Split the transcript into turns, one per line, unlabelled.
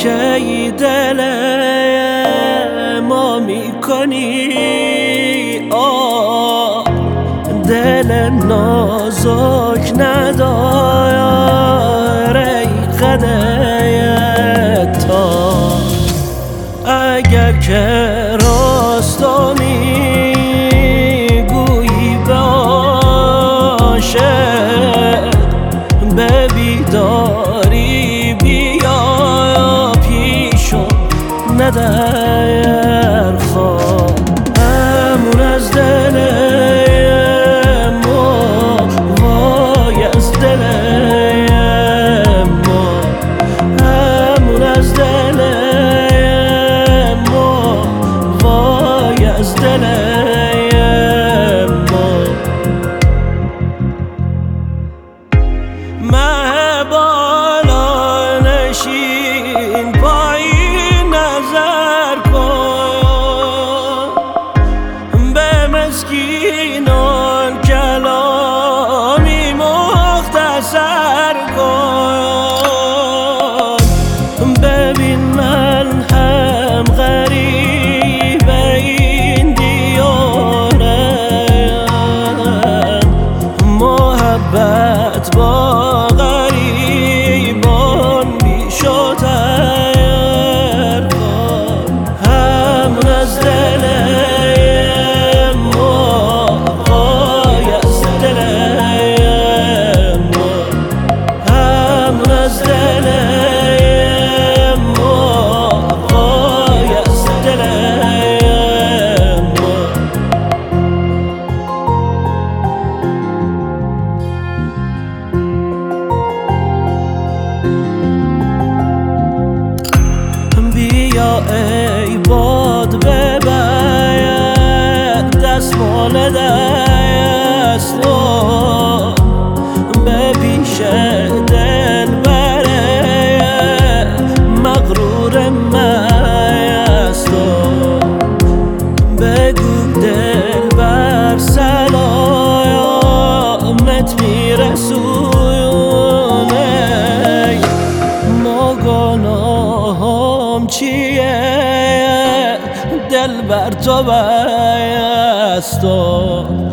کی دل ما میکنی دل نازک نداره قده تا اگر که راستو میگویی به عاشق به بیداری بیا پیشم ندر خواب همون از دل ما وای از دل ما همون از دل ما وای از دل ما مه بالا نشین پایین نظر کن به مسکینان کلامی مختصر کن ببین من هم غریب این دیارم محبت با غریبان بیش و تر کن همون از دل ما وای از دل ما همون از دل ما وای از دل ما بیا ای باد ببر دستمال دست و به پیش دل بره مغرور مست و بگو دل بر سلامت میرسونه ما گناهم چیه دل بر تو بست